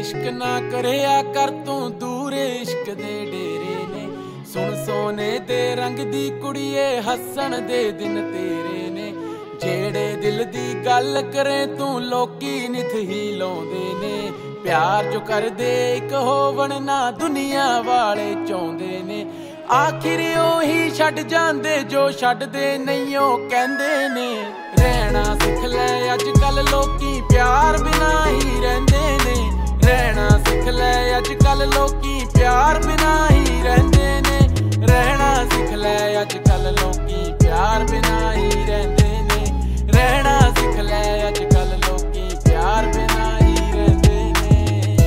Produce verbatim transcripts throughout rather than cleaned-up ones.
इश्क ना करिया कर तू दूर इश्क दे डेरे ने। सुन सोने दे रंग दी कुड़िए हसन दे दिन तेरे ने। जेड़े दिल दी गल करे तू लोकी नित ही लाउंदे ने। प्यार जो कर दे एक होवण ना दुनिया वाले चाहुंदे ने। आखिर ओही छड्ड जांदे जो छड्डदे नहीं ओ कहंदे ने। रहना सिख ले अज कल लोकी प्यार बिना ही रहिंदे ने। रहना सिख ले अज कल लोकी प्यार बिना ही रहिंदे ने। रहना सिख ले अज कल लोकी प्यार बिना ही रहिंदे ने। रहना सिख ले अज कल लोकी प्यार बिना ही रहिंदे ने।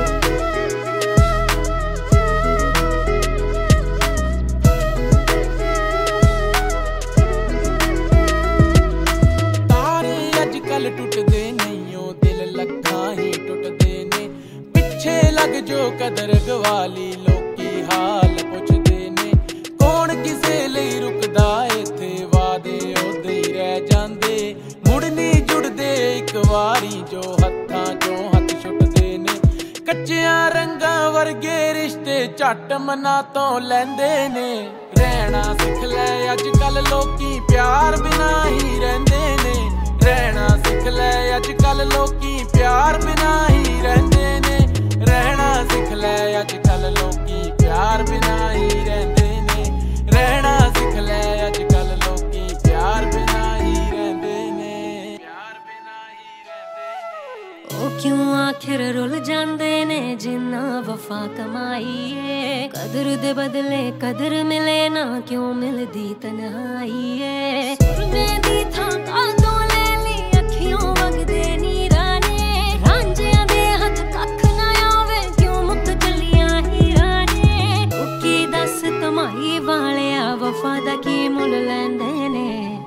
तारे अज कल टुटदे नहीं ओ दिल लखां ही टुटदे ने। पिछे लग जो कदर गवाली लोकी हाल पुछदे ने। कौन किसे लई रुकदा इत्थे वादे ओदे ही रह जांदे। मुड़ नहीं जुड़दे एक वारी जो हत्थां चों हत्थ छुटदे ने। कच्चियां रंगां वर्गे रिश्ते झट मना तो लैंदे ने। रहना सिख ले अज कल लोकी प्यार बिना ही रहिंदे ने। रहना सिख ले अज कल लोकी प्यार बिना ही रहिंदे ने। रहना सिख ले अज कल लोकी प्यार बिना ही रहिंदे ने। रहना सिख ले अज कल लोकी प्यार बिना ही रहिंदे ने। प्यार बिना ही रहिंदे ने। ओ क्यों आखिर रुल जांदे ने जिन्ना वफा कमाई है। कदर दे बदले कदर मिले ना क्यों मिलदी तन्हाई है। सुरमे दी थां कादों ले ली अखियों वगदे नीरां ने। रांझियां दे हथ कख ना आवे क्यों मुक चलियां हीरां ने। तू की दस कमाई वालिया वफा दा की मुल लैंदे ने।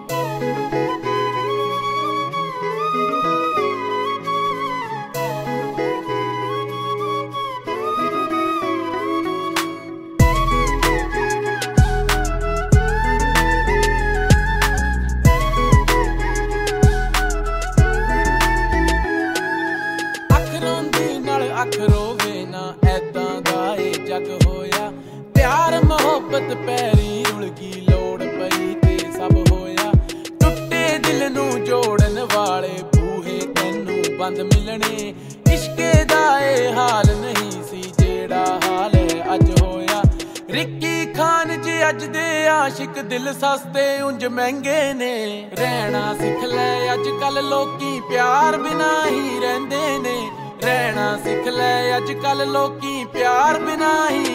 अख रोवे ना ऐदां दा ए जग होया। प्यार मोहब्बत पैरी रुलगी लोड़ पई ते सब होया। टुटे दिल नू जोड़न वाले बूहे तैनू बंद मिलने। इश्के दा ए हाल नहीं सी जेड़ा हाल है अज होया। रिक्की खान जे अज दे आशिक दिल सस्ते उंज महंगे ने। रहना सिख ले अज कल लोकी प्यार बिना ही रहिंदे ने। रहना सिख ले अज कल लोकी प्यार बिना ही